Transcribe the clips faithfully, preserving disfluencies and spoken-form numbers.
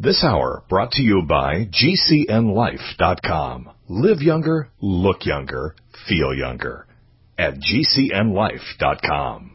This hour brought to you by G C N life dot com. Live younger, look younger, feel younger at G C N life dot com.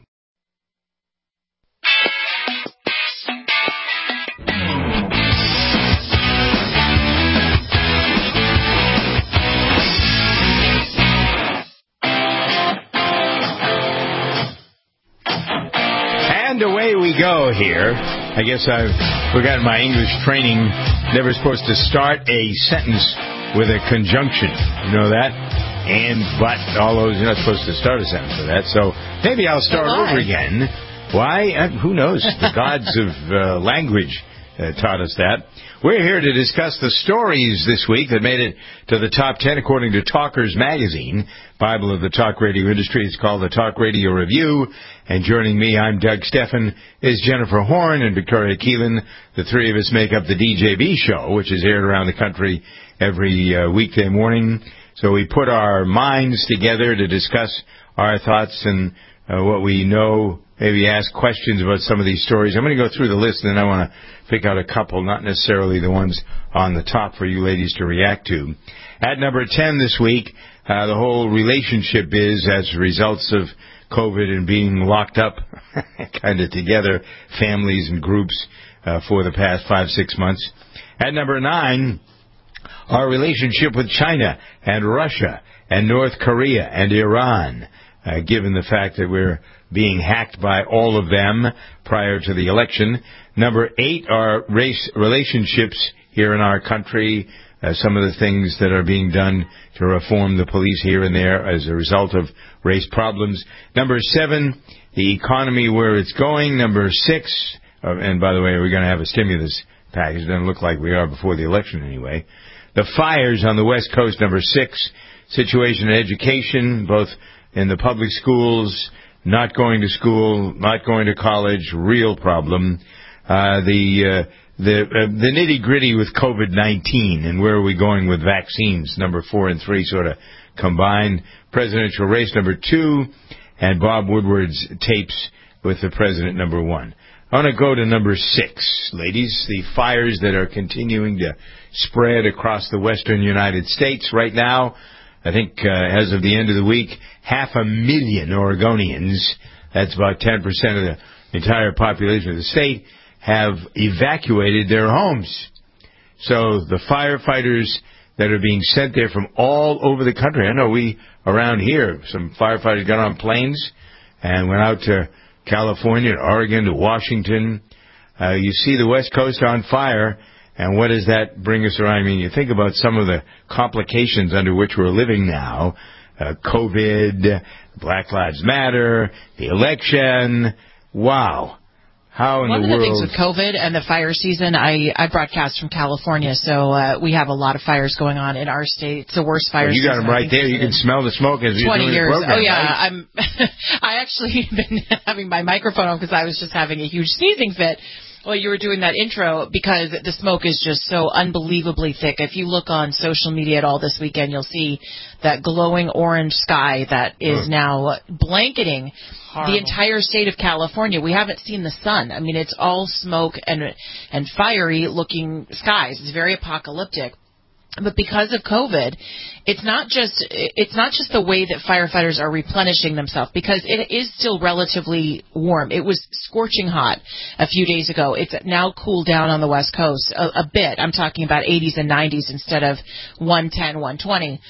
And away we go here. I guess I've forgotten my English training. Never supposed to start a sentence with a conjunction. You know that? And, but, all those, you're not supposed to start a sentence with that. So maybe I'll start over again. Why? Uh, who knows? The gods of uh, language uh, taught us that. We're here to discuss the stories this week that made it to the top ten according to Talkers Magazine, Bible of the talk radio industry. It's called the Talk Radio Review. And joining me, I'm Doug Steffen, is Jennifer Horn and Victoria Keelan. The three of us make up the D J B show, which is aired around the country every uh, weekday morning. So we put our minds together to discuss our thoughts and uh, what we know, maybe ask questions about some of these stories. I'm going to go through the list, and then I want to pick out a couple, not necessarily the ones on the top for you ladies to react to. At number ten this week, uh, the whole relationship is as results of COVID and being locked up kind of together, families and groups uh, for the past five, six months. At number nine, our relationship with China and Russia and North Korea and Iran, uh, given the fact that we're being hacked by all of them prior to the election. Number eight are race relationships here in our country, uh, some of the things that are being done to reform the police here and there as a result of race problems. Number seven, the economy where it's going. Number six, uh, and by the way, we're going to have a stimulus package. It doesn't look like we are before the election anyway. The fires on the West Coast, number six. Situation in education, both in the public schools, not going to school, not going to college, real problem. Uh, the uh, the uh, the nitty-gritty with COVID nineteen and where are we going with vaccines, number four and three sort of combined. Presidential race, number two, and Bob Woodward's tapes with the president, number one. I want to go to number six, ladies, the fires that are continuing to spread across the western United States right now. I think uh, as of the end of the week, half a million Oregonians, that's about ten percent of the entire population of the state, have evacuated their homes. So the firefighters that are being sent there from all over the country, I know we around here, some firefighters got on planes and went out to California, to Oregon, to Washington. Uh, you see the West Coast on fire. And what does that bring us around? I mean, you think about some of the complications under which we're living now. Uh, COVID, Black Lives Matter, the election. Wow. How in One the of the world... things with COVID and the fire season, I, I broadcast from California, so uh, we have a lot of fires going on in our state. It's the worst fire well, you season. You got them right there. You can smell the smoke as you're doing years. the program. Oh, yeah. Right? I'm, I actually been having my microphone on because I was just having a huge sneezing fit. Well, you were doing that intro because the smoke is just so unbelievably thick. If you look on social media at all this weekend, you'll see that glowing orange sky that is oh. now blanketing Horrible. the entire state of California. We haven't seen the sun. I mean, it's all smoke and and fiery looking skies. It's very apocalyptic. But because of COVID, it's not just it's not just the way that firefighters are replenishing themselves, because it is still relatively warm. It was scorching hot a few days ago. It's now cooled down on the West Coast a, a bit. I'm talking about eighties and nineties instead of one ten, one twenty.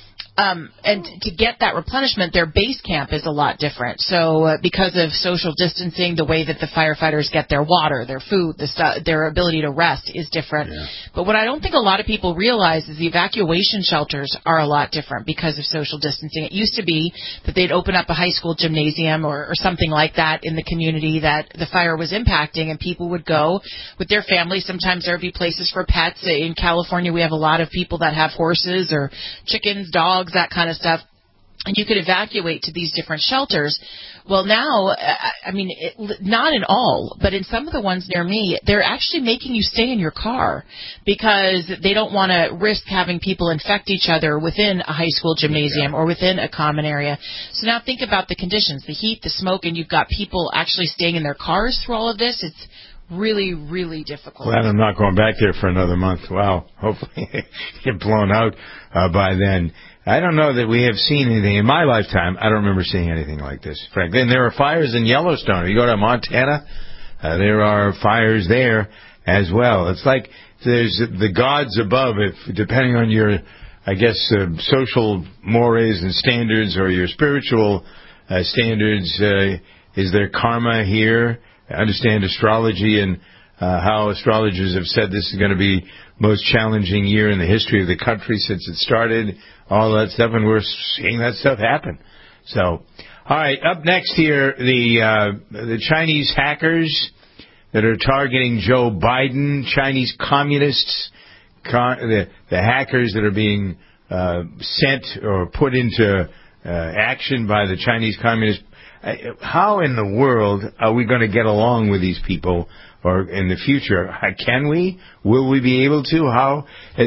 Um, and to get that replenishment, their base camp is a lot different. So uh, because of social distancing, the way that the firefighters get their water, their food, the stu- their ability to rest is different. Yeah. But what I don't think a lot of people realize is the evacuation shelters are a lot different because of social distancing. It used to be that they'd open up a high school gymnasium or, or something like that in the community that the fire was impacting, and people would go with their families. Sometimes there would be places for pets. In California, we have a lot of people that have horses or chickens, dogs, that kind of stuff, and you could evacuate to these different shelters. Well, now, I mean, it, not in all, but in some of the ones near me, they're actually making you stay in your car because they don't want to risk having people infect each other within a high school gymnasium or within a common area. So now think about the conditions, the heat, the smoke, and you've got people actually staying in their cars through all of this. It's really, really difficult. Glad I'm not going back there for another month. Wow. Hopefully get blown out uh, by then. I don't know that we have seen anything in my lifetime. I don't remember seeing anything like this, frankly. And there are fires in Yellowstone. If you go to Montana, uh, there are fires there as well. It's like there's the gods above, if depending on your, I guess, uh, social mores and standards or your spiritual uh, standards. Uh, is there karma here? I understand astrology and uh, how astrologers have said this is going to be most challenging year in the history of the country since it started, all that stuff, and we're seeing that stuff happen. So, all right, up next here, the uh, the Chinese hackers that are targeting Joe Biden, Chinese communists, con- the, the hackers that are being uh, sent or put into uh, action by the Chinese communists. How in the world are we going to get along with these people, or in the future? Can we? Will we be able to? How?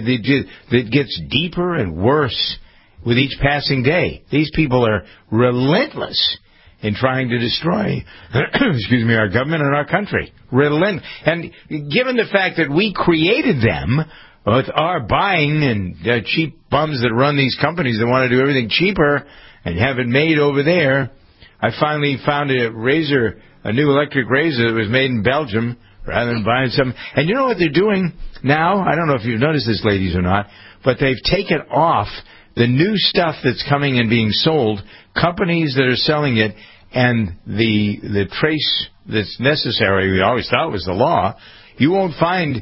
It gets deeper and worse with each passing day. These people are relentless in trying to destroy, excuse me, our government and our country. Relent. And given the fact that we created them with our buying and uh, cheap bums that run these companies that want to do everything cheaper and have it made over there, I finally found a razor, a new electric razor that was made in Belgium rather than buying some. And you know what they're doing now? I don't know if you've noticed this, ladies, or not, but they've taken off the new stuff that's coming and being sold, companies that are selling it, and the the trace that's necessary, we always thought was the law. You won't find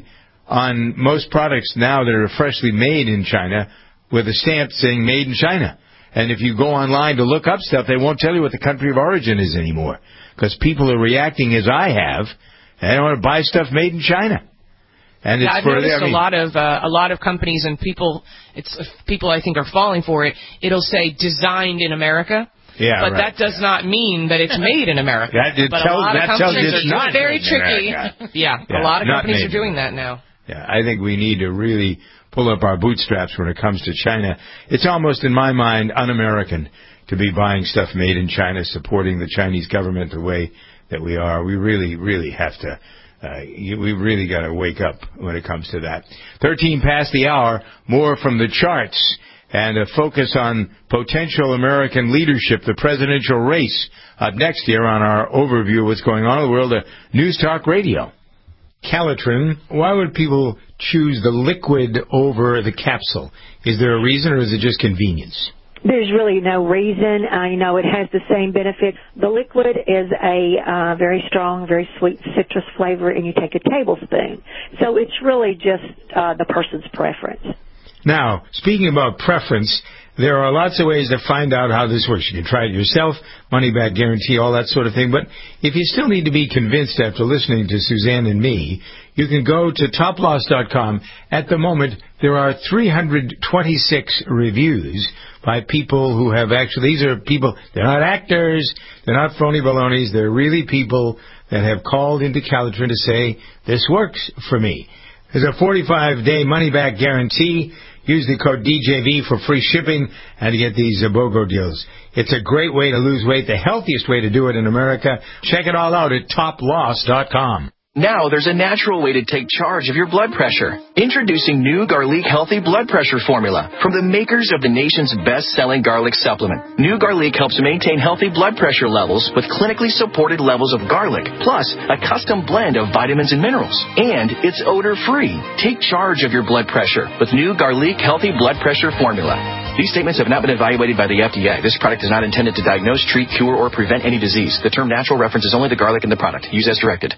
on most products now that are freshly made in China with a stamp saying made in China. And if you go online to look up stuff, they won't tell you what the country of origin is anymore, because people are reacting as I have, and they want to buy stuff made in China. And yeah, it's I've for, noticed I mean, a lot of uh, a lot of companies and people. It's people I think are falling for it. It'll say designed in America. Yeah, but right. that does not mean that it's made in America. That, it but tells, a lot that of tells you companies it's are not very made in tricky. America. yeah, yeah, a lot of companies made are doing in that now. Yeah, I think we need to really pull up our bootstraps when it comes to China. It's almost, in my mind, un-American to be buying stuff made in China, supporting the Chinese government the way that we are. We really, really have to, uh, we've really got to wake up when it comes to that. thirteen past the hour, more from the charts, and a focus on potential American leadership, the presidential race, up next here on our overview of what's going on in the world of News Talk Radio. Calitrin, why would people choose the liquid over the capsule? Is there a reason, or is it just convenience? There's really no reason. I know it has the same benefit. The liquid is a uh, very strong, very sweet citrus flavor, and you take a tablespoon. So it's really just uh, the person's preference. Now, speaking about preference, there are lots of ways to find out how this works. You can try it yourself, money-back guarantee, all that sort of thing. But if you still need to be convinced after listening to Suzanne and me, you can go to top loss dot com. At the moment, there are three hundred twenty-six reviews by people who have actually, these are people, they're not actors, they're not phony balonies, they're really people that have called into Calitrin to say, this works for me. There's a forty-five day money-back guarantee. Use the code D J V for free shipping and to get these uh, BOGO deals. It's a great way to lose weight, the healthiest way to do it in America. Check it all out at top loss dot com. Now there's a natural way to take charge of your blood pressure. Introducing new Garlic Healthy Blood Pressure Formula from the makers of the nation's best-selling garlic supplement. New Garlic helps maintain healthy blood pressure levels with clinically supported levels of garlic, plus a custom blend of vitamins and minerals. And it's odor-free. Take charge of your blood pressure with new Garlic Healthy Blood Pressure Formula. These statements have not been evaluated by the F D A. This product is not intended to diagnose, treat, cure, or prevent any disease. The term natural references only the garlic in the product. Use as directed.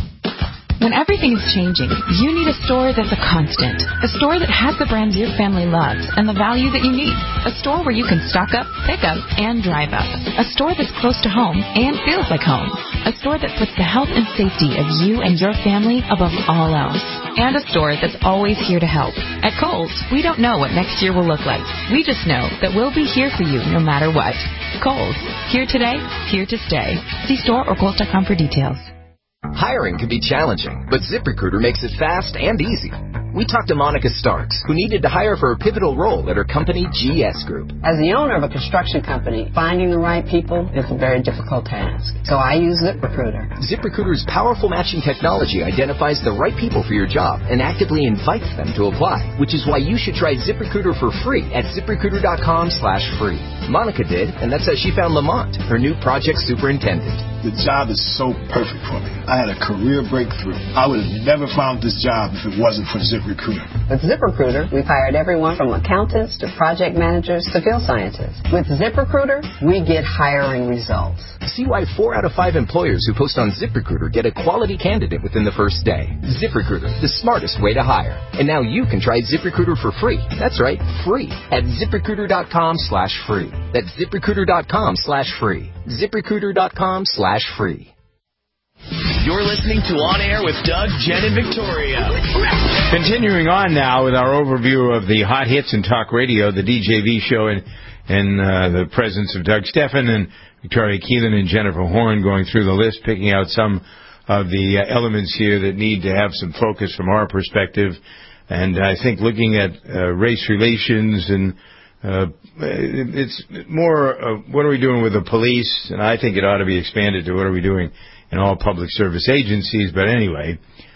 When everything is changing, you need a store that's a constant. A store that has the brands your family loves and the value that you need. A store where you can stock up, pick up, and drive up. A store that's close to home and feels like home. A store that puts the health and safety of you and your family above all else. And a store that's always here to help. At Kohl's, we don't know what next year will look like. We just know that we'll be here for you no matter what. Kohl's. Here today, here to stay. See store or Kohl's dot com for details. Hiring can be challenging, but ZipRecruiter makes it fast and easy. we talked to Monica Starks, who needed to hire for a pivotal role at her company, G S Group. As the owner of a construction company, finding the right people is a very difficult task. So I use ZipRecruiter. ZipRecruiter's powerful matching technology identifies the right people for your job and actively invites them to apply, which is why you should try ZipRecruiter for free at ZipRecruiter.com slash free. Monica did, and that's how she found Lamont, her new project superintendent. The job is so perfect for me. I had a career breakthrough. I would have never found this job if it wasn't for ZipRecruiter. With ZipRecruiter, we've hired everyone from accountants to project managers to field scientists. With ZipRecruiter, we get hiring results. See why four out of five employers who post on ZipRecruiter get a quality candidate within the first day. ZipRecruiter, the smartest way to hire. And now you can try ZipRecruiter for free. That's right, free at ZipRecruiter.com slash free. That's ZipRecruiter.com slash free. ZipRecruiter.com slash free. You're listening to On Air with Doug, Jen, and Victoria. Continuing on now with our overview of the hot hits in talk radio, the D J V show, and, and uh, the presence of Doug Stephan and Victoria Keelan and Jennifer Horn, going through the list, picking out some of the uh, elements here that need to have some focus from our perspective. And I think looking at uh, race relations and uh, it's more uh, what are we doing with the police, and I think it ought to be expanded to what are we doing in all public service agencies. But anyway,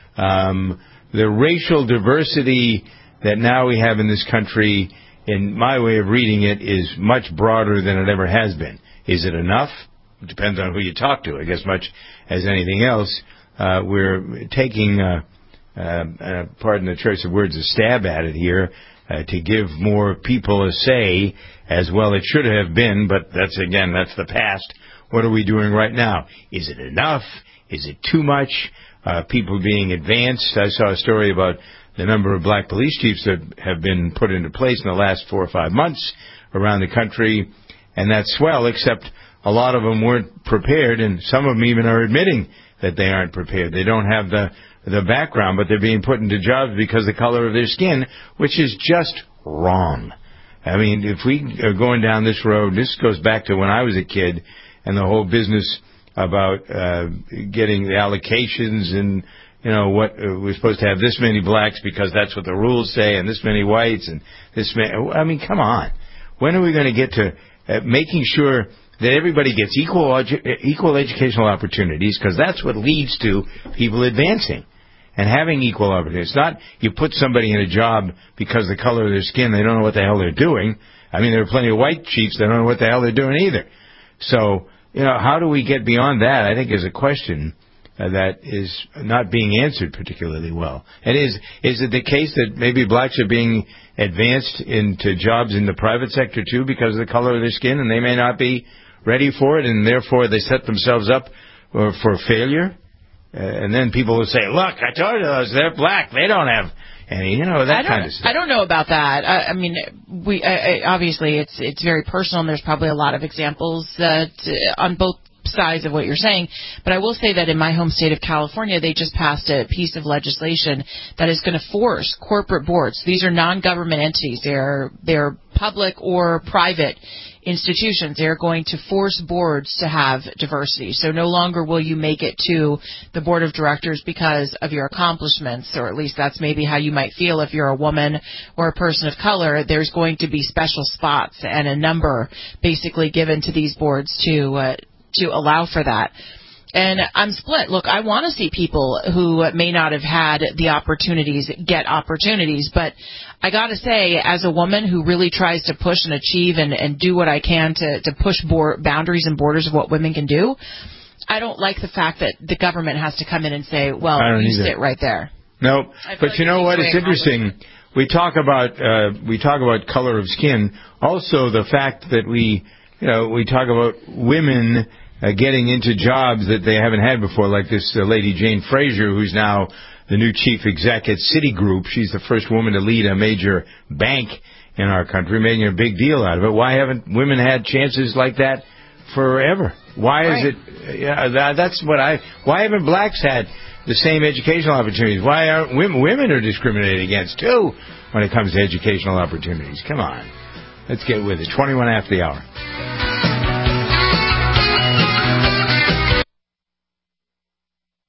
um, the racial diversity that now we have in this country, in my way of reading it, is much broader than it ever has been. Is it enough? It depends on who you talk to, I guess, much as anything else. Uh, we're taking, uh, uh, uh, pardon the choice of words, a stab at it here uh, to give more people a say, as well it should have been, but that's, again, that's the past. What are we doing right now? Is it enough? Is it too much? Uh, people being advanced. I saw a story about the number of black police chiefs that have been put into place in the last four or five months around the country, and that's swell, except a lot of them weren't prepared, and some of them even are admitting that they aren't prepared. They don't have the the background, but they're being put into jobs because of the color of their skin, which is just wrong. I mean, if we are going down this road, this goes back to when I was a kid, and the whole business about uh, getting the allocations and, you know, what uh, we're supposed to have this many blacks because that's what the rules say, and this many whites, and this many. I mean, come on. When are we going to get to uh, making sure that everybody gets equal edu- equal educational opportunities, because that's what leads to people advancing and having equal opportunities. It's not you put somebody in a job because of the color of their skin, they don't know what the hell they're doing. I mean, there are plenty of white chiefs that don't know what the hell they're doing either. So, you know, how do we get beyond that, I think, is a question uh, that is not being answered particularly well. And is is it the case that maybe blacks are being advanced into jobs in the private sector, too, because of the color of their skin, and they may not be ready for it, and therefore they set themselves up uh, for failure? Uh, and then people will say, look, I told you those, they're black, they don't have any, you know, that kind of stuff. I don't know about that. I, I mean, we I, I, obviously it's it's very personal, and there's probably a lot of examples that uh, on both sides of what you're saying. But I will say that in my home state of California, they just passed a piece of legislation that is going to force corporate boards. These are non-government entities. They're they're public or private institutions. They're going to force boards to have diversity. So no longer will you make it to the board of directors because of your accomplishments, or at least that's maybe how you might feel if you're a woman or a person of color. There's going to be special spots and a number basically given to these boards to uh, to allow for that. And I'm split. Look, I want to see people who may not have had the opportunities get opportunities. But I got to say, as a woman who really tries to push and achieve and, and do what I can to, to push board, boundaries and borders of what women can do, I don't like the fact that the government has to come in and say, well, you either. sit right there. No, but like you know what? It's interesting. We talk about uh, we talk about color of skin. Also, the fact that we, you know, we talk about women Uh, getting into jobs that they haven't had before, like this uh, lady Jane Fraser, who's now the new chief exec at Citigroup. She's the first woman to lead a major bank in our country, making a big deal out of it. Why haven't women had chances like that forever? Why right. is it? Uh, yeah, that, that's what I. Why haven't blacks had the same educational opportunities? Why aren't women? Women are discriminated against too when it comes to educational opportunities. Come on, let's get with it. Twenty-one after the hour.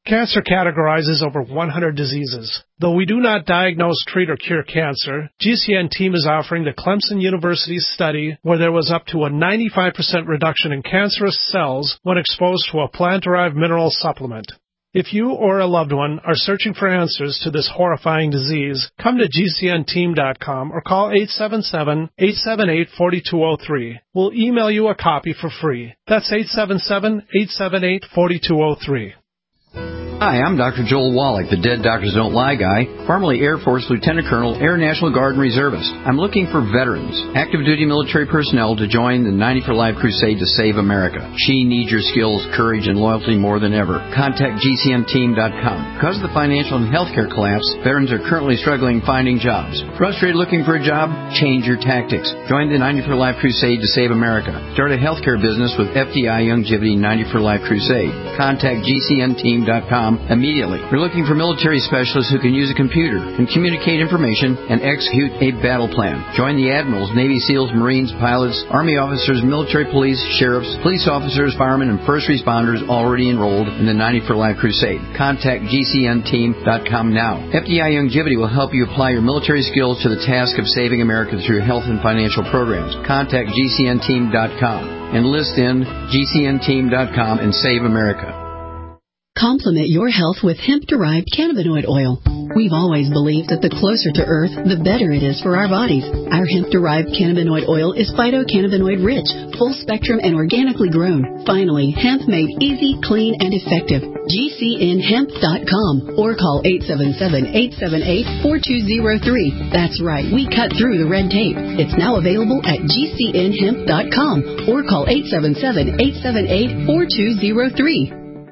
Cancer categorizes over one hundred diseases. Though we do not diagnose, treat, or cure cancer, G C N team is offering the Clemson University study where there was up to a ninety-five percent reduction in cancerous cells when exposed to a plant-derived mineral supplement. If you or a loved one are searching for answers to this horrifying disease, come to G C N team dot com or call eight seven seven, eight seven eight, four two zero three. We'll email you a copy for free. That's eight seven seven, eight seven eight, four two zero three. Hi, I'm Doctor Joel Wallach, the Dead Doctors Don't Lie guy, formerly Air Force Lieutenant Colonel, Air National Guard and Reservist. I'm looking for veterans, active duty military personnel to join the ninety for Life crusade to save America. She needs your skills, courage, and loyalty more than ever. Contact G C N team dot com. Because of the financial and healthcare collapse, veterans are currently struggling finding jobs. Frustrated looking for a job? Change your tactics. Join the ninety for Life crusade to save America. Start a healthcare business with F D I Youngevity ninety for Life crusade. Contact G C N team dot com immediately. We're looking for military specialists who can use a computer and communicate information and execute a battle plan. Join the admirals, Navy SEALs, Marines, pilots, Army officers, military police, sheriffs, police officers, firemen, and first responders already enrolled in the ninety for Life crusade. Contact G C N team dot com now. F D I Youngevity will help you apply your military skills to the task of saving America through health and financial programs. Contact G C N team dot com. Enlist in G C N team dot com and save America. Complement your health with hemp-derived cannabinoid oil. We've always believed that the closer to Earth, the better it is for our bodies. Our hemp-derived cannabinoid oil is phytocannabinoid-rich, full-spectrum, and organically grown. Finally, hemp made easy, clean, and effective. G C N hemp dot com or call eight seven seven, eight seven eight, four two zero three. That's right, we cut through the red tape. It's now available at G C N hemp dot com or call eight seven seven, eight seven eight, four two zero three.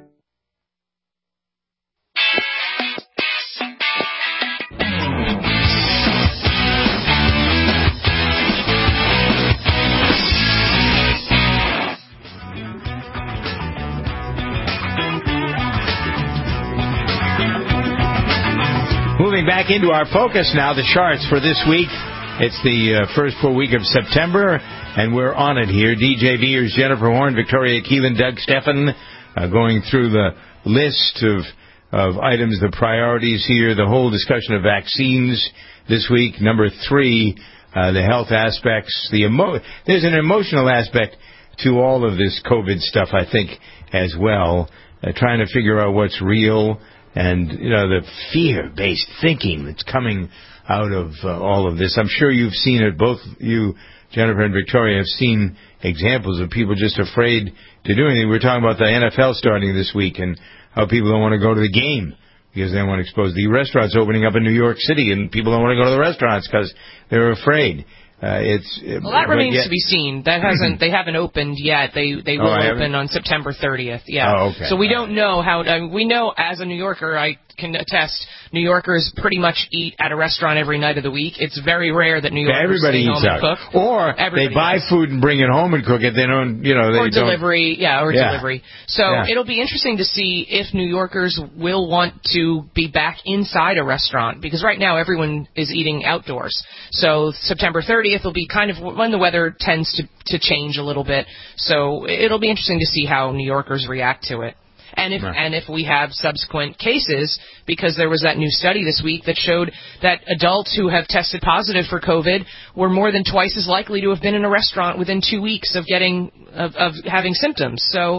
Moving back into our focus now, the charts for this week. It's the uh, first full week of September, and we're on it here. D J Veers, Jennifer Horn, Victoria Keelan, Doug Steffen, uh, going through the list of of items, the priorities here, the whole discussion of vaccines this week. Number three, uh, the health aspects. The emo- There's an emotional aspect to all of this COVID stuff, I think, as well. Uh, trying to figure out what's real. And, you know, the fear-based thinking that's coming out of uh, all of this. I'm sure you've seen it. Both you, Jennifer and Victoria, have seen examples of people just afraid to do anything. We were talking about the N F L starting this week and how people don't want to go to the game because they don't want to expose the restaurants opening up in New York City, and people don't want to go to the restaurants because they're afraid. Uh, it's well, that remains yet, to be seen. That hasn't they haven't opened yet. They they will oh, open on September thirtieth. Yeah. Oh, okay. So we don't know how. I mean, we know as a New Yorker, I can attest. New Yorkers pretty much eat at a restaurant every night of the week. It's very rare that New Yorkers everybody stay eats home out. and cook. Or everybody they buy does. food and bring it home and cook it. They don't, you know, they or don't. delivery, yeah, or yeah. delivery. So yeah. it'll be interesting to see if New Yorkers will want to be back inside a restaurant, because right now everyone is eating outdoors. So September thirtieth will be kind of when the weather tends to to change a little bit. So it'll be interesting to see how New Yorkers react to it. And if right. and if we have subsequent cases, because there was that new study this week that showed that adults who have tested positive for COVID were more than twice as likely to have been in a restaurant within two weeks of getting of, of having symptoms. So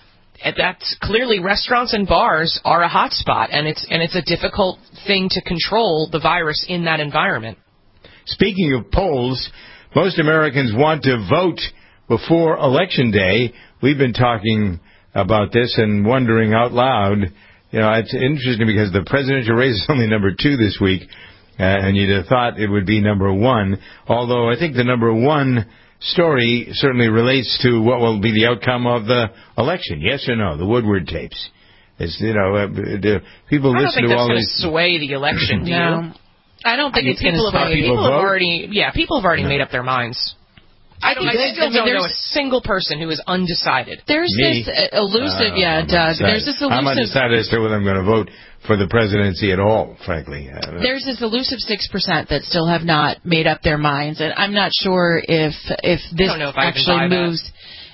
that's clearly restaurants and bars are a hot spot, and it's and it's a difficult thing to control the virus in that environment. Speaking of polls, most Americans want to vote before Election Day. We've been talking about this and wondering out loud. You know, it's interesting because the presidential race is only number two this week, uh, and you'd have thought it would be number one, although I think the number one story certainly relates to what will be the outcome of the election. Yes or no? The Woodward tapes. It's, you know, uh, the people listen to all these. I don't think that's going to sway the election, do no. you? I don't think I mean, it's going to sway. People, people have vote? already, yeah, people have already no. made up their minds. I, don't, I still I mean, don't know a single person who is undecided. There's Me? this uh, elusive, uh, yeah, I'm Doug. undecided. There's this elusive. I'm undecided as to whether I'm going to vote for the presidency at all, frankly. Uh, There's this elusive six percent that still have not made up their minds, and I'm not sure if if this I don't know if I actually can buy moves. That.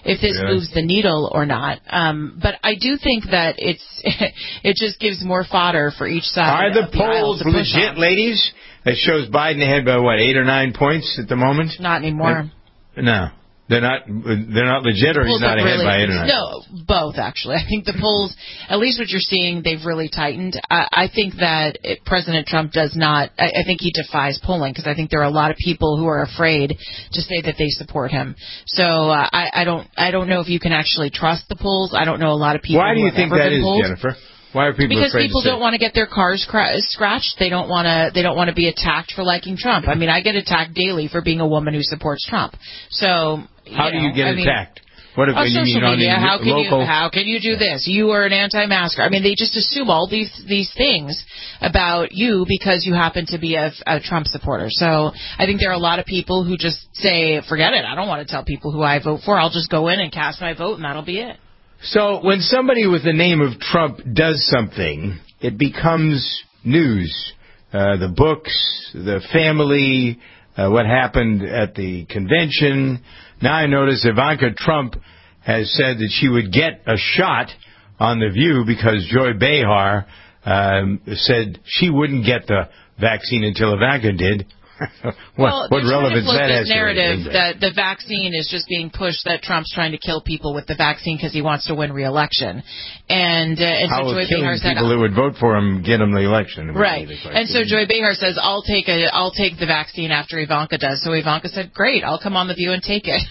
if this Really? moves the needle or not. Um, but I do think that it's it just gives more fodder for each side. Are the of the aisle polls to push legit, on. ladies? It shows Biden ahead by, what, eight or nine points at the moment? Not anymore. And, no. They're not They're not legit, or he's not ahead really, by eight or nine? No, both, actually. I think the polls, at least what you're seeing, they've really tightened. I, I think that it, President Trump does not, I, I think he defies polling, because I think there are a lot of people who are afraid to say that they support him. So uh, I, I don't I don't know if you can actually trust the polls. I don't know a lot of people Why do who you have think ever that been is, polled. Jennifer? Why are people Because afraid people to say don't want to get their cars cra- scratched. They don't want to. They don't want to be attacked for liking Trump. I mean, I get attacked daily for being a woman who supports Trump. So you How do know, you get I mean, attacked? What if on you social mean on media? the How can local... you how can you do this? You are an anti-masker. I mean, they just assume all these these things about you because you happen to be a, a Trump supporter. So I think there are a lot of people who just say, "Forget it. I don't want to tell people who I vote for. I'll just go in and cast my vote, and that'll be it." So when somebody with the name of Trump does something, it becomes news. Uh, the books, the family, uh, what happened at the convention. Now I notice Ivanka Trump has said that she would get a shot on The View because Joy Behar um, said she wouldn't get the vaccine until Ivanka did. what well, what relevance that has this to narrative it? that the vaccine is just being pushed, that Trump's trying to kill people with the vaccine because he wants to win re-election. And, uh, and How so will Joy killing Behar said, people who would vote for him get him the election? right. And so Joy Behar says, I'll take a, I'll take the vaccine after Ivanka does. So Ivanka said, great, I'll come on The View and take it.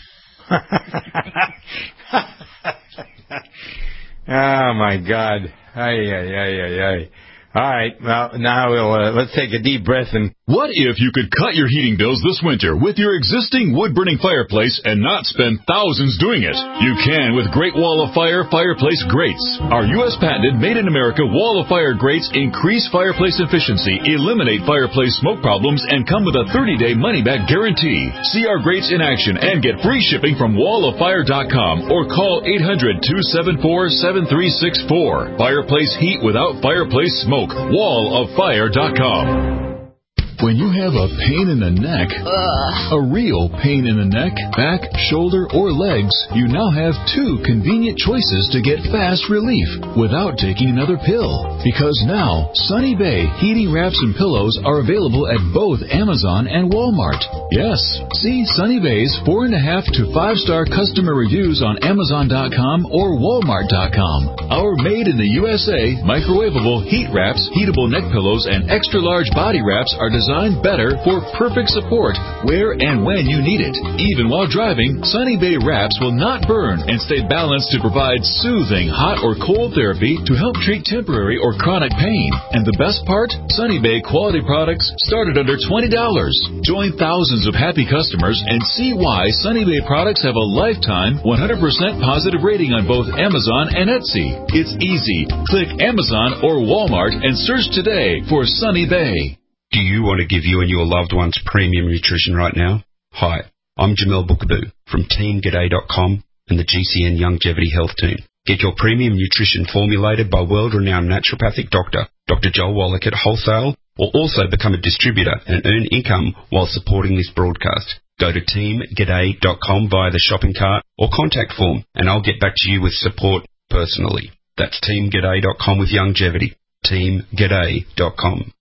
Oh, my God. Ay, ay, ay, ay, ay. All right, well, now we'll, uh, let's take a deep breath and... What if you could cut your heating bills this winter with your existing wood-burning fireplace and not spend thousands doing it? You can with Great Wall of Fire fireplace grates. Our U S patented made-in-America Wall of Fire grates increase fireplace efficiency, eliminate fireplace smoke problems, and come with a thirty-day money-back guarantee. See our grates in action and get free shipping from wall of fire dot com or call eight hundred, two seven four, seven three six four. Fireplace heat without fireplace smoke. wall of fire dot com. When you have a pain in the neck, Ugh. a real pain in the neck, back, shoulder, or legs, you now have two convenient choices to get fast relief without taking another pill. Because now, Sunny Bay heating wraps and pillows are available at both Amazon and Walmart. Yes, see Sunny Bay's four and a half to five star customer reviews on Amazon dot com or Walmart dot com. Our made in the U S A microwavable heat wraps, heatable neck pillows, and extra large body wraps are designed better for perfect support where and when you need it. Even while driving, Sunny Bay wraps will not burn and stay balanced to provide soothing hot or cold therapy to help treat temporary or chronic pain. And the best part? Sunny Bay quality products start at under twenty dollars. Join thousands of happy customers and see why Sunny Bay products have a lifetime one hundred percent positive rating on both Amazon and Etsy. It's easy. Click Amazon or Walmart and search today for Sunny Bay. Do you want to give you and your loved ones premium nutrition right now? Hi, I'm Jamel Bookaboo from Team G'day dot com and the G C N Longevity Health Team. Get your premium nutrition formulated by world-renowned naturopathic doctor, Doctor Joel Wallach at wholesale, or also become a distributor and earn income while supporting this broadcast. Go to Team G'day dot com via the shopping cart or contact form, and I'll get back to you with support personally. That's Team G'day dot com with longevity. Team G'day dot com.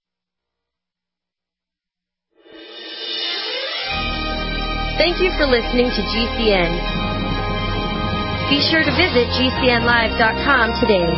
Thank you for listening to G C N. Be sure to visit G C N live dot com today.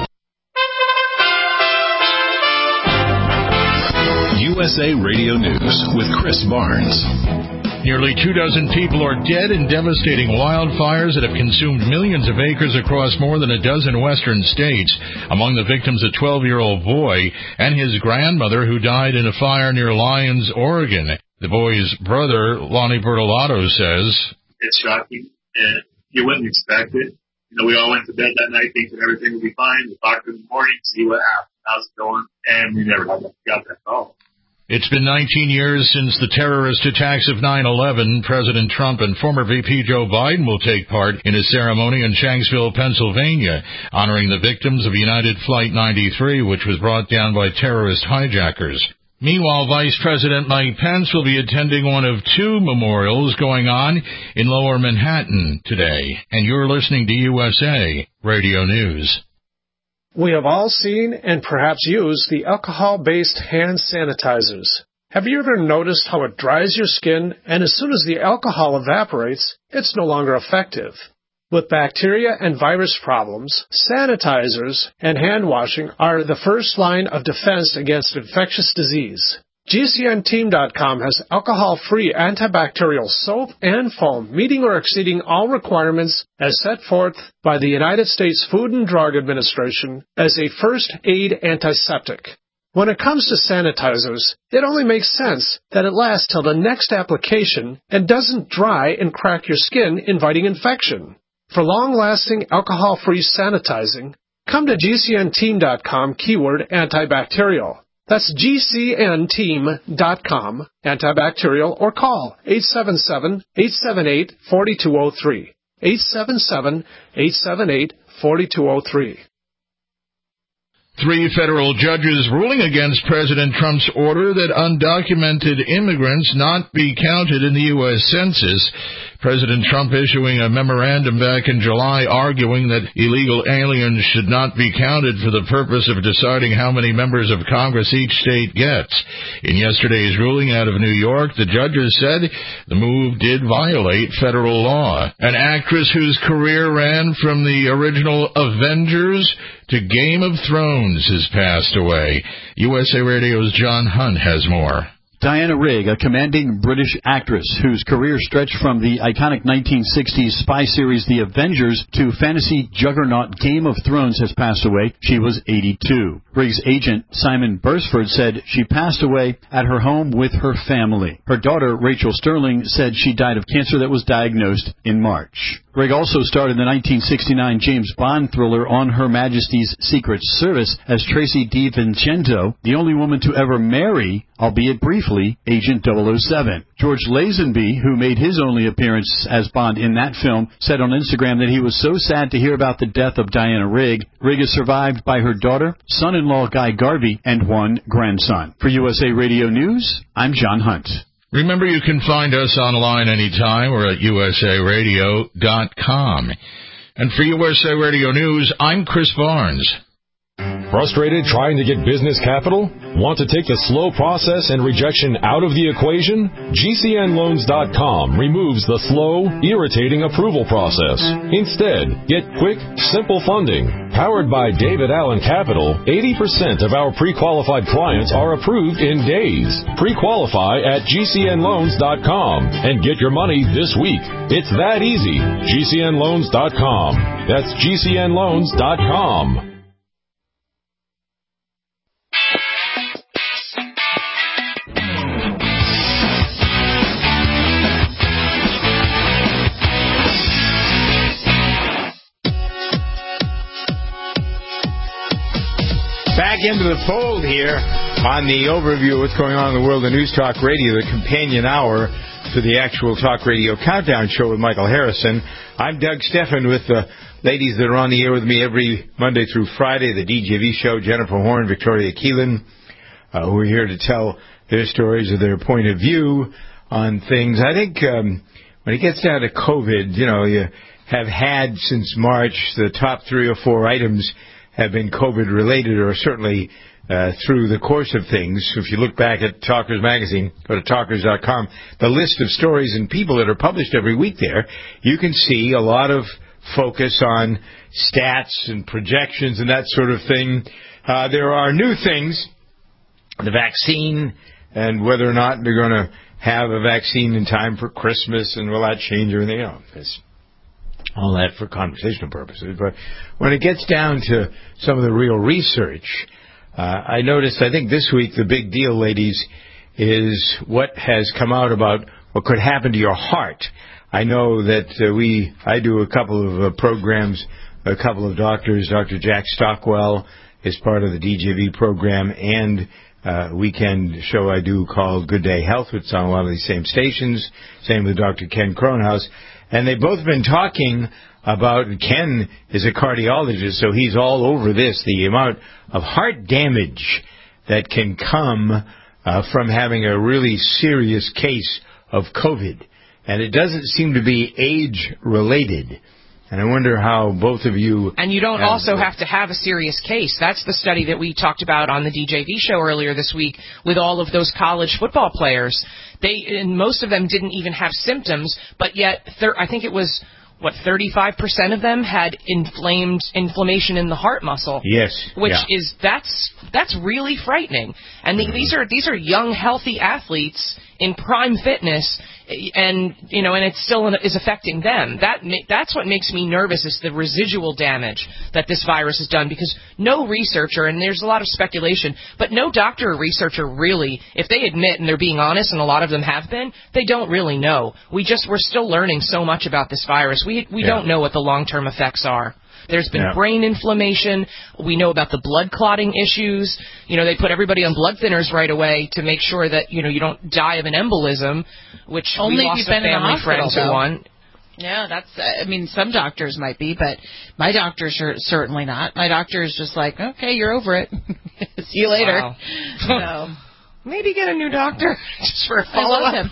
U S A Radio News with Chris Barnes. Nearly two dozen people are dead in devastating wildfires that have consumed millions of acres across more than a dozen western states. Among the victims, a twelve-year-old boy and his grandmother who died in a fire near Lyons, Oregon. The boy's brother, Lonnie Bertolato, says, it's shocking, and you wouldn't expect it. You know, we all went to bed that night thinking everything would be fine. We talked in the morning, see what happened, how's it going, and we never got that call. It's been nineteen years since the terrorist attacks of nine eleven. President Trump and former V P Joe Biden will take part in a ceremony in Shanksville, Pennsylvania, honoring the victims of United Flight ninety-three, which was brought down by terrorist hijackers. Meanwhile, Vice President Mike Pence will be attending one of two memorials going on in Lower Manhattan today. And you're listening to U S A Radio News. We have all seen and perhaps used the alcohol-based hand sanitizers. Have you ever noticed how it dries your skin, and as soon as the alcohol evaporates, it's no longer effective? With bacteria and virus problems, sanitizers and hand washing are the first line of defense against infectious disease. G C N team dot com has alcohol-free antibacterial soap and foam meeting or exceeding all requirements as set forth by the United States Food and Drug Administration as a first aid antiseptic. When it comes to sanitizers, it only makes sense that it lasts till the next application and doesn't dry and crack your skin, inviting infection. For long-lasting alcohol-free sanitizing, come to G C N team dot com keyword antibacterial. That's G C N team dot com antibacterial, or call eight seven seven, eight seven eight, four two zero three. eight seven seven, eight seven eight, four two zero three. Three federal judges ruling against President Trump's order that undocumented immigrants not be counted in the U S Census. President Trump issuing a memorandum back in July arguing that illegal aliens should not be counted for the purpose of deciding how many members of Congress each state gets. In yesterday's ruling out of New York, the judges said the move did violate federal law. An actress whose career ran from the original Avengers to Game of Thrones has passed away. U S A Radio's John Hunt has more. Diana Rigg, a commanding British actress whose career stretched from the iconic nineteen sixties spy series The Avengers to fantasy juggernaut Game of Thrones, has passed away. She was eighty-two. Rigg's agent, Simon Beresford, said she passed away at her home with her family. Her daughter, Rachel Sterling, said she died of cancer that was diagnosed in March. Rigg also starred in the nineteen sixty-nine James Bond thriller On Her Majesty's Secret Service as Tracy DiVincenzo, the only woman to ever marry, albeit briefly, Agent double oh seven. George Lazenby, who made his only appearance as Bond in that film, said on Instagram that he was so sad to hear about the death of Diana Rigg. Rigg is survived by her daughter, son-in-law Guy Garvey, and one grandson. For U S A Radio News, I'm John Hunt. Remember, you can find us online anytime. We're at U S A radio dot com. And for U S A Radio News, I'm Chris Barnes. Frustrated trying to get business capital? Want to take the slow process and rejection out of the equation? G C N loans dot com removes the slow, irritating approval process. Instead, get quick, simple funding. Powered by David Allen Capital, eighty percent of our pre-qualified clients are approved in days. Pre-qualify at G C N loans dot com and get your money this week. It's that easy. G C N loans dot com. That's G C N loans dot com. Back into the fold here on the overview of what's going on in the world of News Talk Radio, the companion hour to the actual Talk Radio Countdown Show with Michael Harrison. I'm Doug Steffen with the ladies that are on the air with me every Monday through Friday, the D J V Show, Jennifer Horn, Victoria Keelan, uh, who are here to tell their stories or their point of view on things. I think um, when it gets down to COVID, you know, you have had since March the top three or four items have been COVID-related, or certainly uh, through the course of things. If you look back at Talkers Magazine, go to talkers dot com, the list of stories and people that are published every week there, you can see a lot of focus on stats and projections and that sort of thing. Uh, there are new things, the vaccine, and whether or not they're going to have a vaccine in time for Christmas, and will that change everything? You know, it's all that for conversational purposes. But when it gets down to some of the real research, uh, I noticed, I think this week, the big deal, ladies, is what has come out about what could happen to your heart. I know that uh, we, I do a couple of uh, programs, a couple of doctors. Doctor Jack Stockwell is part of the D J V program, and uh, weekend show I do called Good Day Health, which is on a lot of these same stations. Same with Doctor Ken Kronhaus. And they've both been talking about, Ken is a cardiologist, so he's all over this, the amount of heart damage that can come uh, from having a really serious case of COVID. And it doesn't seem to be age-related. And I wonder how both of you... And you don't have also the, have to have a serious case. That's the study that we talked about on the D J V show earlier this week with all of those college football players. They, and most of them didn't even have symptoms, but yet thir- I think it was, what, thirty-five percent of them had inflamed inflammation in the heart muscle. Yes. Which yeah. is, that's that's really frightening. And the, these are these are young, healthy athletes in prime fitness, and you know, and it still is affecting them. That that's what makes me nervous, is the residual damage that this virus has done, because no researcher, and there's a lot of speculation, but no doctor or researcher really, if they admit and they're being honest, and a lot of them have been, they don't really know. We just we're still learning so much about this virus. We we yeah. don't know what the long-term effects are. There's been yeah. brain inflammation. We know about the blood clotting issues. You know, they put everybody on blood thinners right away to make sure that, you know, you don't die of an embolism, which only we if lost you've been a family in the hospital, friend to though. one. Yeah, that's, I mean, some doctors might be, but my doctor's are certainly not. My doctor is just like, okay, you're over it. See you later. Wow. So, maybe get a new doctor just for a follow-up.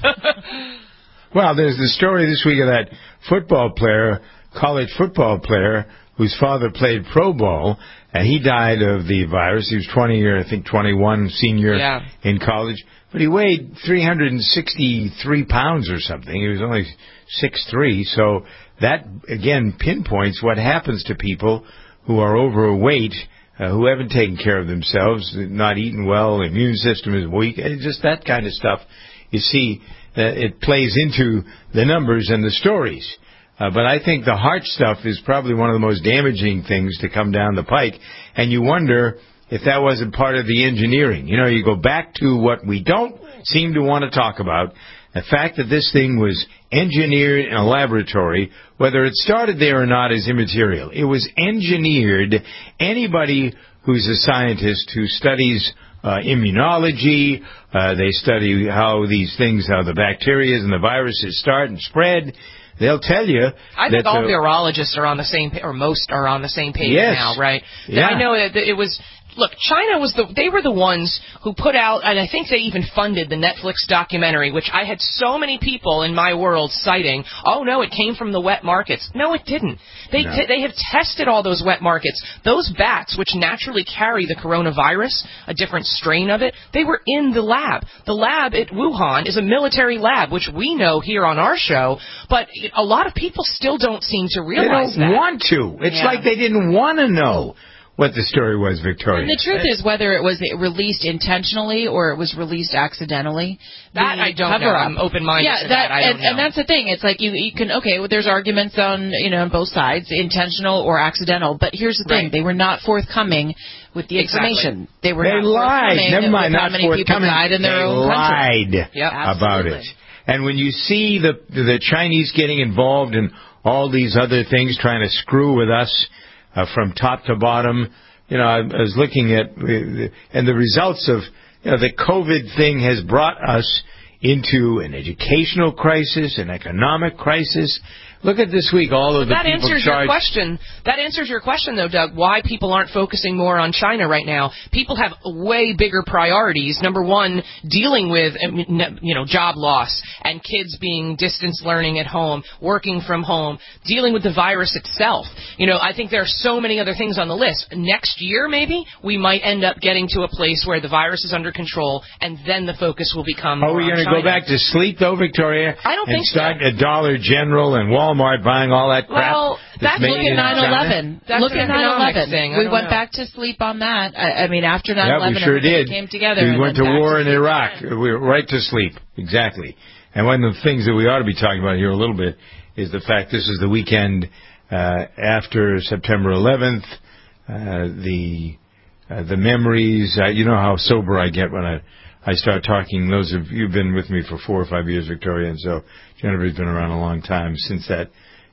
Well, there's the story this week of that football player, college football player, whose father played pro ball, and he died of the virus. He was twenty or I think twenty-one, senior yeah. in college. But he weighed three hundred sixty-three pounds or something. He was only six three. So that, again, pinpoints what happens to people who are overweight, uh, who haven't taken care of themselves, not eating well, the immune system is weak, and just that kind of stuff. You see, uh, it plays into the numbers and the stories. Uh, but I think the heart stuff is probably one of the most damaging things to come down the pike. And you wonder if that wasn't part of the engineering. You know, you go back to what we don't seem to want to talk about, the fact that this thing was engineered in a laboratory. Whether it started there or not is immaterial. It was engineered. Anybody who's a scientist who studies uh, immunology, uh, they study how these things, how the bacteria and the viruses start and spread, they'll tell you. I think that all the, virologists are on the same, or most are on the same page yes. now, right? Yeah. I know that it was. Look, China was the, they were the ones who put out, and I think they even funded the Netflix documentary, which I had so many people in my world citing, oh no, it came from the wet markets. No, it didn't. They, no. t- they have tested all those wet markets. Those bats, which naturally carry the coronavirus, a different strain of it, they were in the lab. The lab at Wuhan is a military lab, which we know here on our show, but a lot of people still don't seem to realize that. They don't that. want to. It's yeah. like they didn't want to know what the story was, Victoria. And the truth is, whether it was released intentionally or it was released accidentally, that I don't know. I'm open-minded yeah, to that. that. I and, don't know. and that's the thing. It's like you, you can okay. Well, there's arguments on you know on both sides, intentional or accidental. But here's the thing: right. they were not forthcoming with the information. Exactly. They were. They not lied. Never mind. How Not many people forthcoming. died in their they own lied country. Yep, about it. And when you see the the Chinese getting involved in all these other things, trying to screw with us uh, from top to bottom. You know, I was looking at, and the results of, you know, the COVID thing has brought us into an educational crisis, an economic crisis. Look at this week, all of the that people answers charged. Your question. That answers your question, though, Doug, why people aren't focusing more on China right now. People have way bigger priorities. Number one, dealing with, you know, job loss and kids being distance learning at home, working from home, dealing with the virus itself. You know, I think there are so many other things on the list. Next year, maybe, we might end up getting to a place where the virus is under control, and then the focus will become Are more we on going to China. go back to sleep, though, Victoria? I don't and think start so. at Dollar General and Walmart buying all that crap? Well, that's made Look in at nine eleven. China? That's Look an at nine economic eleven. thing. I We don't went know. back to sleep on that. I, I mean, after nine eleven, Yeah, we sure everybody did. came together. We and went then to back war to in sleep Iraq. again. We were right to sleep. Exactly. And one of the things that we ought to be talking about here a little bit is the fact this is the weekend uh, after September eleventh. Uh, the uh, the memories. Uh, you know how sober I get when I I start talking. Those of you've been with me for four or five years, Victoria, and so Jennifer's been around a long time. Since that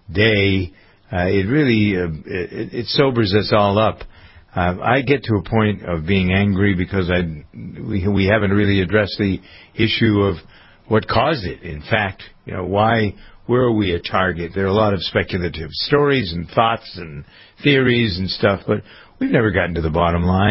day, uh, it really uh, it, it sobers us all up. Uh, I get to a point of being angry because I we we haven't really addressed the issue of what caused it. In fact, you know, why were we a target? There are a lot of speculative stories and thoughts and theories and stuff, but we've never gotten to the bottom line.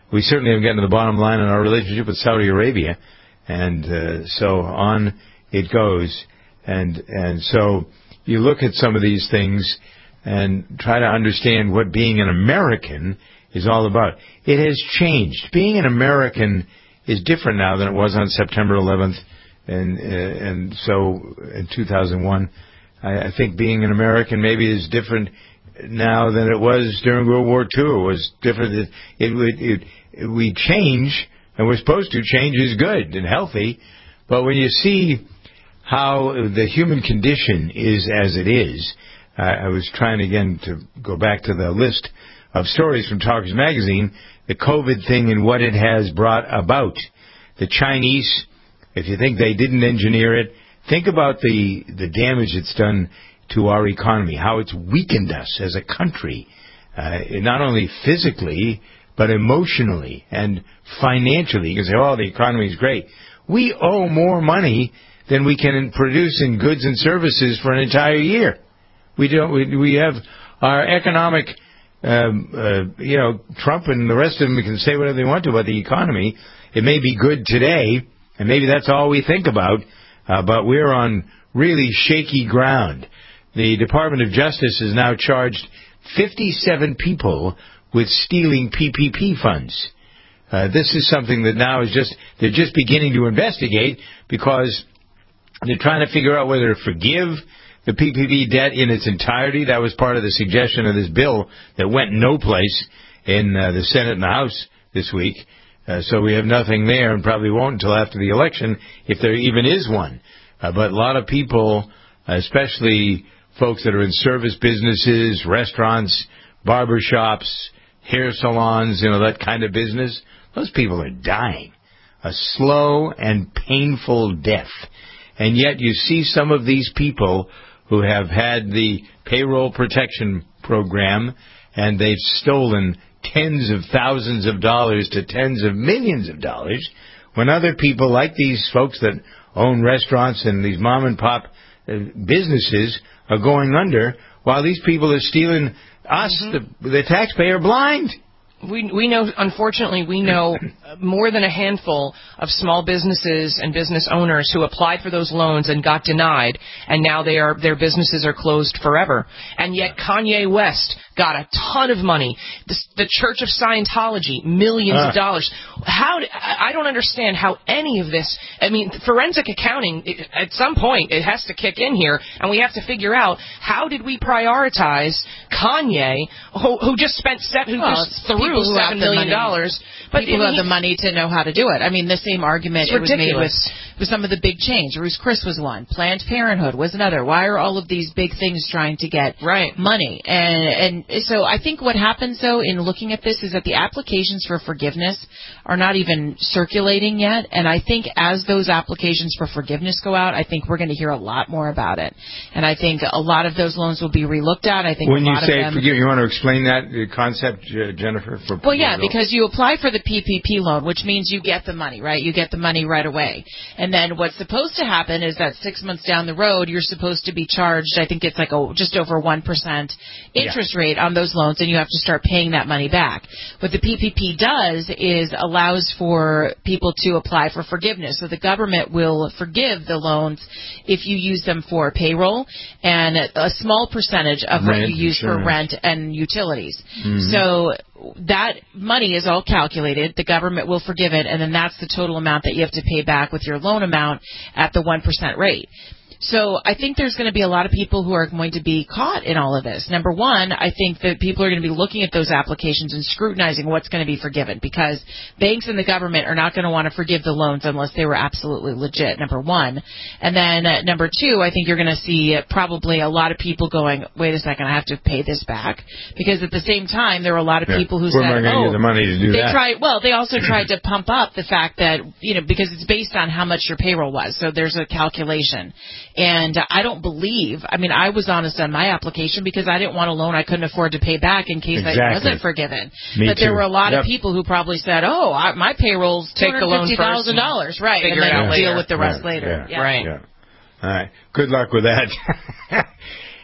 we certainly haven't gotten to the bottom line on our relationship with Saudi Arabia. And uh, so on it goes. And and so you look at some of these things and try to understand what being an American is all about. It has changed. Being an American is different now than it was on September eleventh, and uh, and so in two thousand one. I, I think being an American maybe is different now than it was during World War Two. It was different. It, it, it, it, we change, and we're supposed to. Change is good and healthy, but when you see how the human condition is as it is, uh, I was trying again to go back to the list of stories from Talkers Magazine, the COVID thing and what it has brought about. The Chinese, if you think they didn't engineer it, think about the, the damage it's done to our economy, how it's weakened us as a country, uh, not only physically, but emotionally and financially. You can say, oh, the economy is great. We owe more money than we can produce in goods and services for an entire year. We don't. We, we have our economic, um, uh, you know, Trump and the rest of them can say whatever they want to about the economy. It may be good today, and maybe that's all we think about, uh, but we're on really shaky ground. The Department of Justice has now charged fifty-seven people with stealing P P P funds. Uh, this is something that now is just, they're just beginning to investigate because they're trying to figure out whether to forgive the P P P debt in its entirety. That was part of the suggestion of this bill that went no place in uh, the Senate and the House this week. Uh, so we have nothing there and probably won't until after the election, if there even is one. Uh, but a lot of people, especially folks that are in service businesses, restaurants, barber shops, hair salons, you know, that kind of business, those people are dying. A slow and painful death. And yet you see some of these people who have had the payroll protection program and they've stolen tens of thousands of dollars to tens of millions of dollars, when other people like these folks that own restaurants and these mom and pop businesses are going under, while these people are stealing us, mm-hmm. the, the taxpayer, blind. We we know, unfortunately, we know more than a handful of small businesses and business owners who applied for those loans and got denied, and now they are their businesses are closed forever. And yet Kanye West got a ton of money. The, the Church of Scientology, millions uh. of dollars. How I don't understand how any of this. I mean, forensic accounting. It, at some point, it has to kick in here, and we have to figure out how did we prioritize Kanye, who, who just spent seven, who well, just threw seven million dollars. But people who have the money to know how to do it. I mean, the same argument it was made with, with some of the big chains. Ruth's Chris was one. Planned Parenthood was another. Why are all of these big things trying to get right. money? And and so I think what happens, though, in looking at this is that the applications for forgiveness are not even circulating yet. And I think as those applications for forgiveness go out, I think we're going to hear a lot more about it. And I think a lot of those loans will be relooked at. I think when a lot you say of them, forgive, you want to explain that concept, uh, Jennifer? For well, yeah, because you apply for the P P P loan, which means you get the money, right? You get the money right away. And then what's supposed to happen is that six months down the road, you're supposed to be charged, I think it's like a just over one percent interest yeah. rate on those loans, and you have to start paying that money back. What the P P P does is allows for people to apply for forgiveness. So the government will forgive the loans if you use them for payroll and a small percentage of rent, what you use insurance. for rent and utilities. Mm-hmm. So that money is all calculated. The government will forgive it, and then that's the total amount that you have to pay back with your loan amount at the one percent rate. So I think there's going to be a lot of people who are going to be caught in all of this. Number one, I think that people are going to be looking at those applications and scrutinizing what's going to be forgiven, because banks and the government are not going to want to forgive the loans unless they were absolutely legit, number one. And then uh, number two, I think you're going to see probably a lot of people going, wait a second, I have to pay this back. Because at the same time, there were a lot of yeah. people who Where said, am I oh, get the money to do they that? tried, well, they also tried to pump up the fact that, you know, because it's based on how much your payroll was. So there's a calculation. And I don't believe, I mean, I was honest on my application because I didn't want a loan I couldn't afford to pay back in case exactly. I wasn't forgiven. Me but there too. were a lot yep. of people who probably said, oh, I, my payroll's two hundred fifty thousand dollars. Right, and then you'll deal with the rest right. later. Yeah. Yeah. Right. Yeah. All right. Good luck with that.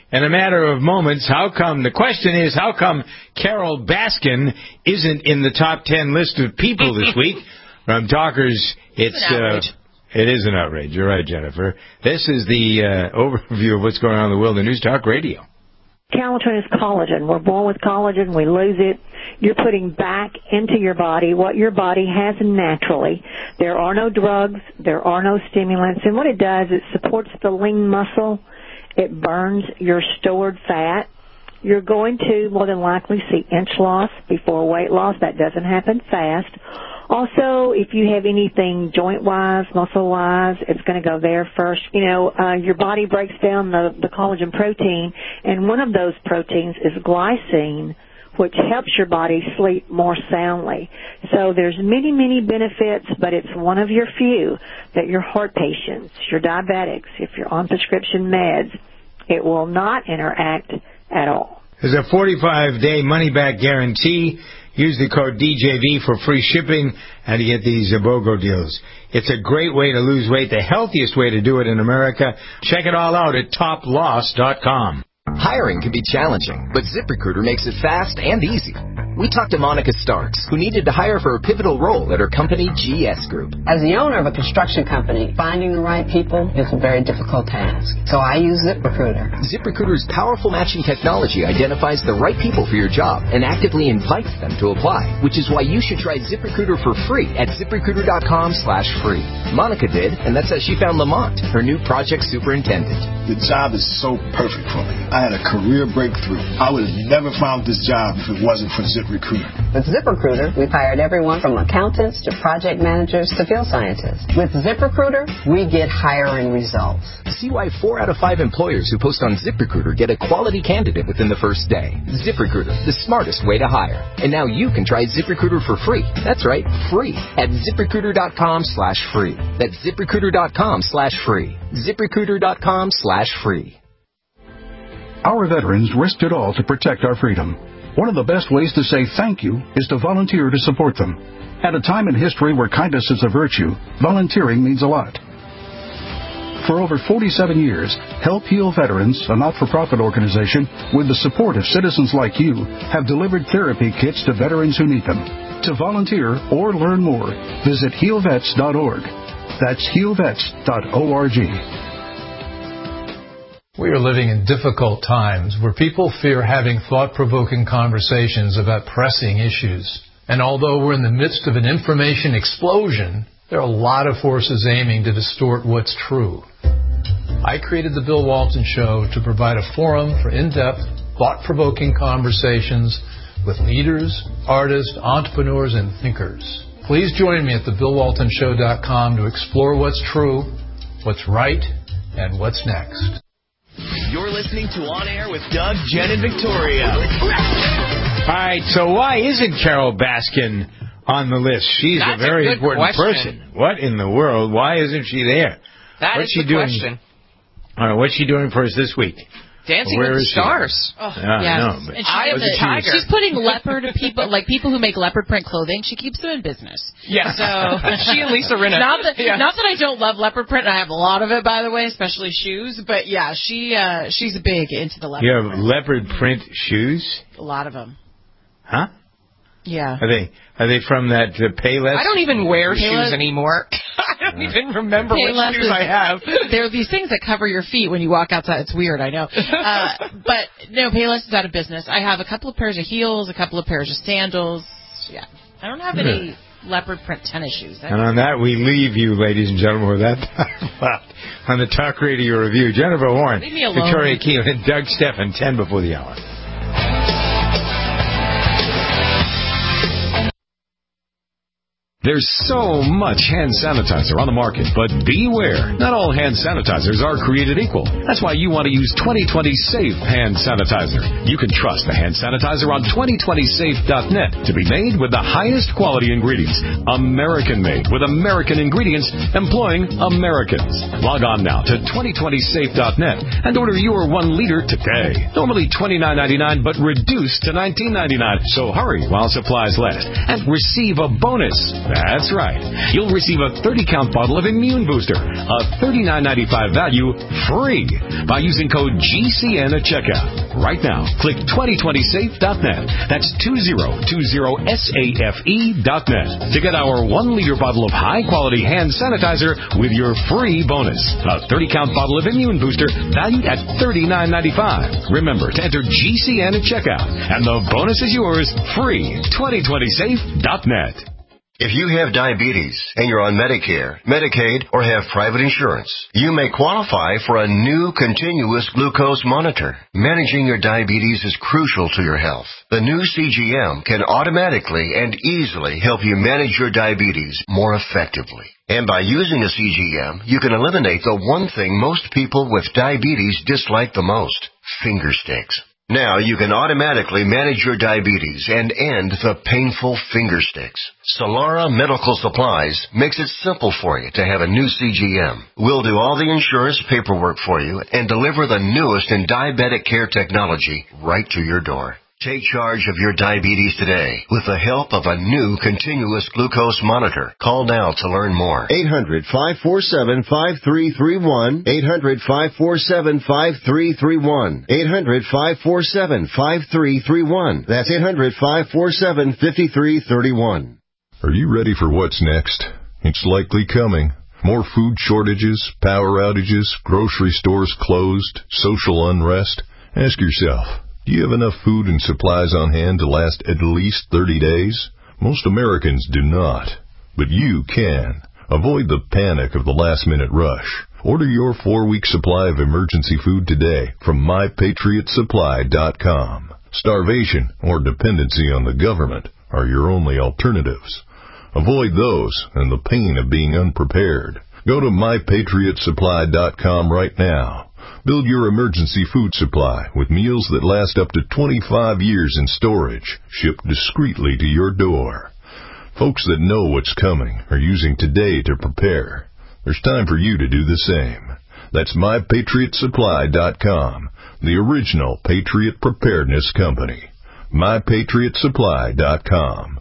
In a matter of moments, how come, the question is, how come Carol Baskin isn't in the top ten list of people this week? From Talkers, it's, it's an outrage. Uh, it is an outrage. You're right, Jennifer. This is the uh, overview of what's going on in the world of News Talk Radio. Collagen is collagen. We're born with collagen. We lose it. You're putting back into your body what your body has naturally. There are no drugs. There are no stimulants. And what it does, it supports the lean muscle. It burns your stored fat. You're going to more than likely see inch loss before weight loss. That doesn't happen fast. Also, if you have anything joint-wise, muscle-wise, it's going to go there first. You know, uh, your body breaks down the, the collagen protein, and one of those proteins is glycine, which helps your body sleep more soundly. So there's many, many benefits, but it's one of your few that your heart patients, your diabetics, if you're on prescription meds, it will not interact at all. There's a forty-five day money-back guarantee. Use the code D J V for free shipping and to get these BOGO deals. It's a great way to lose weight, the healthiest way to do it in America. Check it all out at top loss dot com. Hiring can be challenging, but ZipRecruiter makes it fast and easy. We talked to Monica Starks, who needed to hire for a pivotal role at her company, G S Group. As the owner of a construction company, finding the right people is a very difficult task. So I use ZipRecruiter. ZipRecruiter's powerful matching technology identifies the right people for your job and actively invites them to apply, which is why you should try ZipRecruiter for free at ZipRecruiter.com slash free. Monica did, and that's how she found Lamont, her new project superintendent. The job is so perfect for me. I had a career breakthrough. I would have never found this job if it wasn't for ZipRecruiter. With ZipRecruiter, we've hired everyone from accountants to project managers to field scientists. With ZipRecruiter, we get hiring results. See why four out of five employers who post on ZipRecruiter get a quality candidate within the first day. ZipRecruiter, the smartest way to hire. And now you can try ZipRecruiter for free. That's right, free at ZipRecruiter.com slash free. That's ZipRecruiter.com slash free. ZipRecruiter.com slash free. Our veterans risked it all to protect our freedom. One of the best ways to say thank you is to volunteer to support them. At a time in history where kindness is a virtue, volunteering means a lot. For over forty-seven years, Help Heal Veterans, a not-for-profit organization with the support of citizens like you, have delivered therapy kits to veterans who need them. To volunteer or learn more, visit heal vets dot org. That's heal vets dot org. We are living in difficult times where people fear having thought-provoking conversations about pressing issues. And although we're in the midst of an information explosion, there are a lot of forces aiming to distort what's true. I created The Bill Walton Show to provide a forum for in-depth, thought-provoking conversations with leaders, artists, entrepreneurs, and thinkers. Please join me at the bill walton show dot com to explore what's true, what's right, and what's next. You're listening to On Air with Doug, Jen, and Victoria. All right, so why isn't Carol Baskin on the list? She's That's a very a good important question. person. What in the world? Why isn't she there? That what's is she the doing? question. All right, what's she doing for us this week? Dancing Where with the is she? Stars. Oh, Yeah, yes. I know, but- and she I has was a a- tiger. She's putting leopard people, like people who make leopard print clothing. She keeps them in business. Yeah. So She and Lisa Rinna. Not that, Yeah. not that I don't love leopard print. And I have a lot of it, by the way, especially shoes. But yeah, she uh, she's big into the leopard. You have print. leopard print shoes? A lot of them. Huh? Yeah. Are they are they from that uh, Payless? I don't even wear Payless- shoes anymore. I don't even remember Payless what shoes is- I have. There are these things that cover your feet when you walk outside. It's weird, I know. Uh, but no, Payless is out of business. I have a couple of pairs of heels, a couple of pairs of sandals. Yeah. I don't have any leopard print tennis shoes. That's And on that, we leave you, ladies and gentlemen, with that left on the Talk Radio Review. Jennifer Warren, Leave me alone. Victoria Keelan, Doug Steffen, ten before the hour. There's so much hand sanitizer on the market, but beware. Not all hand sanitizers are created equal. That's why you want to use twenty twenty Safe Hand Sanitizer. You can trust the hand sanitizer on twenty twenty safe dot net to be made with the highest quality ingredients. American-made with American ingredients employing Americans. Log on now to twenty twenty safe dot net and order your one liter today. Normally twenty-nine ninety-nine, but reduced to nineteen ninety-nine. So hurry while supplies last and receive a bonus. That's right. You'll receive a thirty-count bottle of Immune Booster, a thirty-nine ninety-five value, free by using code G C N at checkout. Right now, click twenty twenty safe dot net. That's two zero two zero safe dot net to get our one-liter bottle of high-quality hand sanitizer with your free bonus. A thirty-count bottle of Immune Booster valued at thirty-nine ninety-five. Remember to enter G C N at checkout, and the bonus is yours free. twenty twenty safe dot net. If you have diabetes and you're on Medicare, Medicaid, or have private insurance, you may qualify for a new continuous glucose monitor. Managing your diabetes is crucial to your health. The new C G M can automatically and easily help you manage your diabetes more effectively. And by using a C G M, you can eliminate the one thing most people with diabetes dislike the most: finger sticks. Now you can automatically manage your diabetes and end the painful finger sticks. Solara Medical Supplies makes it simple for you to have a new C G M. We'll do all the insurance paperwork for you and deliver the newest in diabetic care technology right to your door. Take charge of your diabetes today with the help of a new continuous glucose monitor. Call now to learn more. eight hundred, five four seven, five three three one. eight hundred, five four seven, five three three one. eight hundred, five four seven, five three three one. That's eight hundred, five four seven, five three three one. Are you ready for what's next? It's likely coming. More food shortages, power outages, grocery stores closed, social unrest. Ask yourself, do you have enough food and supplies on hand to last at least thirty days? Most Americans do not, but you can. Avoid the panic of the last-minute rush. Order your four-week supply of emergency food today from my patriot supply dot com. Starvation or dependency on the government are your only alternatives. Avoid those and the pain of being unprepared. Go to my patriot supply dot com right now. Build your emergency food supply with meals that last up to twenty-five years in storage, shipped discreetly to your door. Folks that know what's coming are using today to prepare. There's time for you to do the same. That's my patriot supply dot com, the original Patriot Preparedness Company. my patriot supply dot com.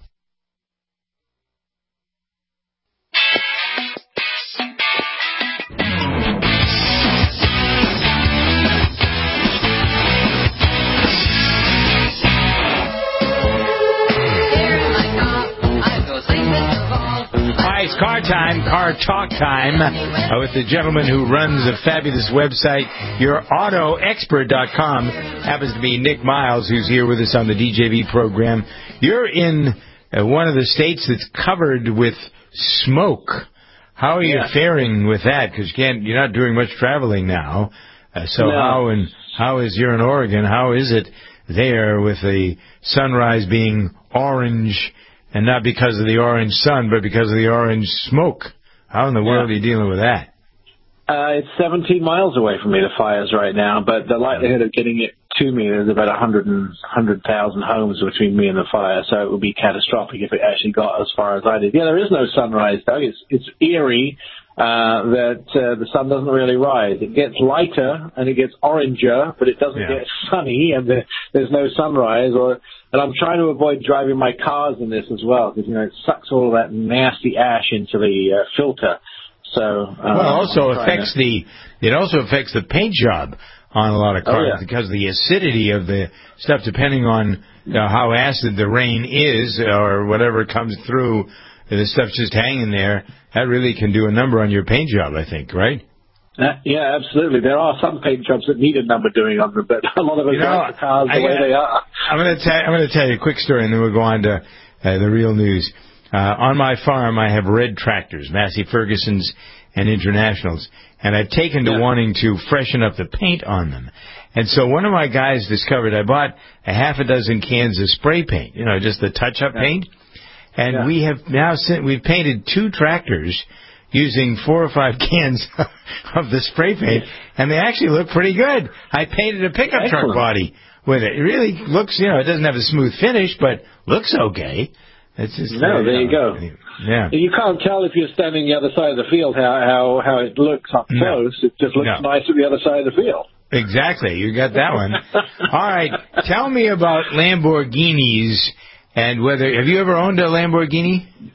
It's car time, car talk time, uh, with the gentleman who runs a fabulous website, your auto expert dot com. Happens to be Nick Miles, who's here with us on the D J V program. You're in uh, one of the states that's covered with smoke. How are you yeah. faring with that? Because you can't, you're not doing much traveling now. Uh, so no. how and how is you're in Oregon? How is it there with the sunrise being orange? And not because of the orange sun, but because of the orange smoke. How in the world yeah. are you dealing with that? Uh, it's seventeen miles away from me, the fires right now, but the likelihood of getting it to me is about one hundred thousand homes between me and the fire, so it would be catastrophic if it actually got as far as I did. Yeah, there is no sunrise, Doug. It's, it's eerie uh, that uh, the sun doesn't really rise. It gets lighter and it gets oranger, but it doesn't yeah. get sunny, and the, there's no sunrise. Or And I'm trying to avoid driving my cars in this as well, because, you know, it sucks all of that nasty ash into the uh, filter. So, um, well, it also affects to... the it also affects the paint job on a lot of cars, oh, yeah. because the acidity of the stuff, depending on uh, how acid the rain is or whatever comes through, the stuff's just hanging there. That really can do a number on your paint job, I think, right? Uh, yeah, absolutely. There are some paint jobs that need a number doing on them, but a lot of us like the cars the I, way uh, they are. I'm going to tell I'm going to tell you a quick story, and then we'll go on to uh, the real news. Uh, on my farm, I have red tractors, Massey Fergusons and Internationals, and I've taken to yeah. wanting to freshen up the paint on them. And so one of my guys discovered I bought a half a dozen cans of spray paint, you know, just the touch-up yeah. paint, and yeah. we have now sent, we've painted two tractors using four or five cans of the spray paint, and they actually look pretty good. I painted a pickup Excellent. truck body with it. It really looks, you know, it doesn't have a smooth finish, but looks okay. It's just, no, there you go. Yeah. You can't tell if you're standing the other side of the field how how, how it looks up close. No. It just looks no. nice at the other side of the field. Exactly. You got that one. All right. Tell me about Lamborghinis and whether, have you ever owned a Lamborghini?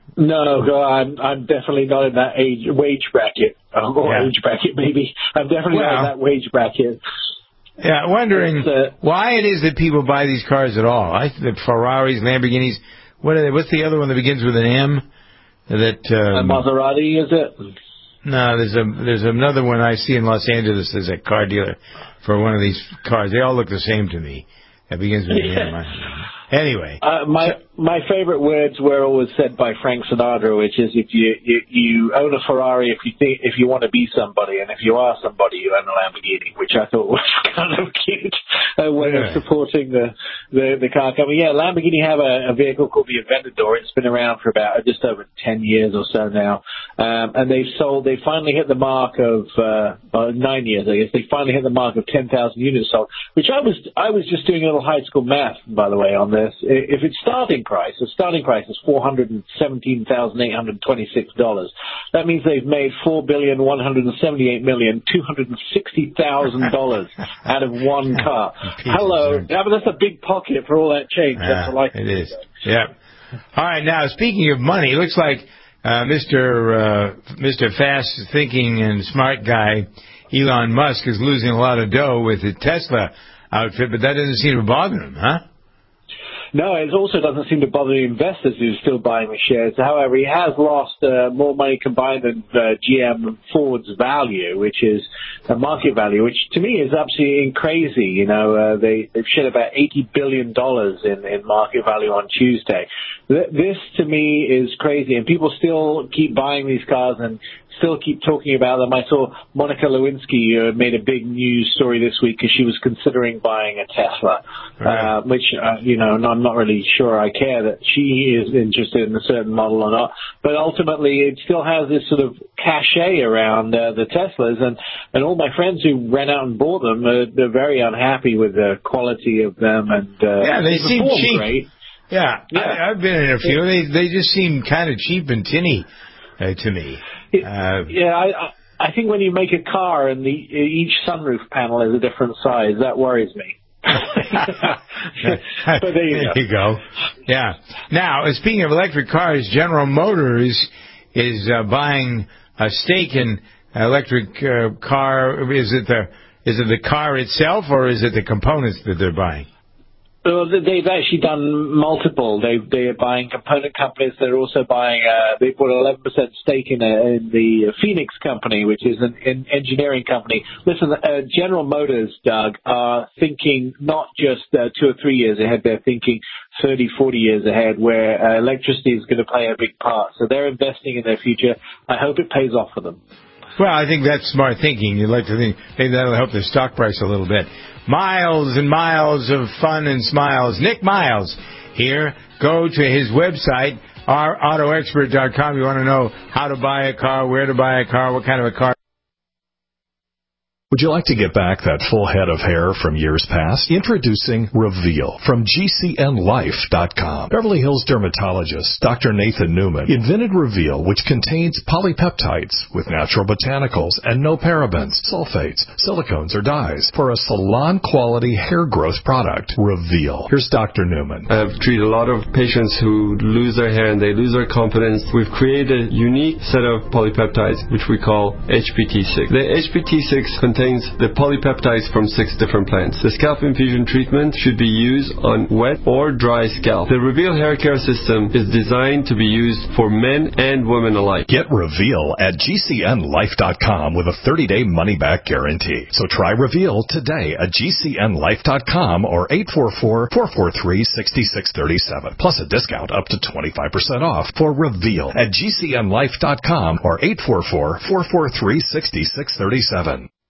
No, God, I'm I'm definitely not in that age wage bracket. Oh, or Yeah. age bracket, maybe. I'm definitely Well, not in that wage bracket. Yeah, wondering uh, why it is that people buy these cars at all. I the Ferraris, Lamborghinis. What are they? What's the other one that begins with an M? That um, a Maserati, is it? No, there's a there's another one I see in Los Angeles. There's a car dealer for one of these cars. They all look the same to me. That begins with an M. Anyway, uh, my my favorite words were always said by Frank Sinatra, which is if you you, you own a Ferrari if you think if you want to be somebody, and if you are somebody, you own a Lamborghini, which I thought was kind of cute uh, way yeah. of supporting the, the the car company. Yeah, Lamborghini have a, a vehicle called the Aventador. It's been around for about just over ten years or so now, um, and they've sold. They finally hit the mark of uh, uh, nine years, I guess. They finally hit the mark of ten thousand units sold, which I was I was just doing a little high school math, by the way, on this. If its starting price, the starting price is four hundred seventeen thousand eight hundred twenty-six dollars. That means they've made four billion one hundred seventy-eight million two hundred sixty thousand dollars out of one car. Hello, yeah, but that's a big pocket for all that change. Yeah, that's like it is. Yeah. All right. Now, speaking of money, it looks like uh, Mister Uh, Mister Fast Thinking and Smart Guy Elon Musk is losing a lot of dough with the Tesla outfit, but that doesn't seem to bother him, huh? No, it also doesn't seem to bother the investors who are still buying the shares. However, he has lost uh, more money combined than uh, G M and Ford's value, which is a market value, which to me is absolutely crazy. You know, uh, they, they've shed about eighty billion dollars in, in market value on Tuesday. Th- this, to me, is crazy, and people still keep buying these cars and still keep talking about them. I saw Monica Lewinsky uh, made a big news story this week because she was considering buying a Tesla, right. uh, which, uh, you know, I'm not really sure I care that she is interested in a certain model or not. But ultimately, it still has this sort of cachet around uh, the Teslas. And, and all my friends who ran out and bought them, uh, they're very unhappy with the quality of them. And uh, yeah, they, they seem cheap. Great. Yeah, yeah. I, I've been in a few. They, they just seem kind of cheap and tinny uh, to me. Uh, yeah, I, I think when you make a car and the, each sunroof panel is a different size, that worries me. But there you, there you go. Yeah. Now, speaking of electric cars, General Motors is uh, buying a stake in electric uh, car. Is it the is it the car itself, or is it the components that they're buying? Well, they've actually done multiple. They they're buying component companies. They're also buying. Uh, they bought an eleven percent stake in, a, in the Phoenix company, which is an, an engineering company. Listen, uh, General Motors, Doug, are thinking not just uh, two or three years ahead. They're thinking thirty, forty years ahead, where uh, electricity is going to play a big part. So they're investing in their future. I hope it pays off for them. Well, I think that's smart thinking. You'd like to think maybe that'll help their stock price a little bit. Miles and miles of fun and smiles. Nick Miles here. Go to his website, our auto expert dot com. You want to know how to buy a car, where to buy a car, what kind of a car. Would you like to get back that full head of hair from years past? Introducing Reveal from G C N Life dot com. Beverly Hills dermatologist Doctor Nathan Newman invented Reveal, which contains polypeptides with natural botanicals and no parabens, sulfates, silicones, or dyes for a salon-quality hair growth product. Reveal. Here's Doctor Newman. I've treated a lot of patients who lose their hair and they lose their confidence. We've created a unique set of polypeptides, which we call H P T six. The H P T six contains the polypeptides from six different plants. The scalp infusion treatment should be used on wet or dry scalp. The Reveal hair care system is designed to be used for men and women alike. Get Reveal at G C N Life dot com with a thirty-day money-back guarantee. So try Reveal today at G C N Life dot com or eight four four, four four three, six six three seven. Plus a discount up to twenty-five percent off for Reveal at G C N Life dot com or eight four four, four four three, six six three seven.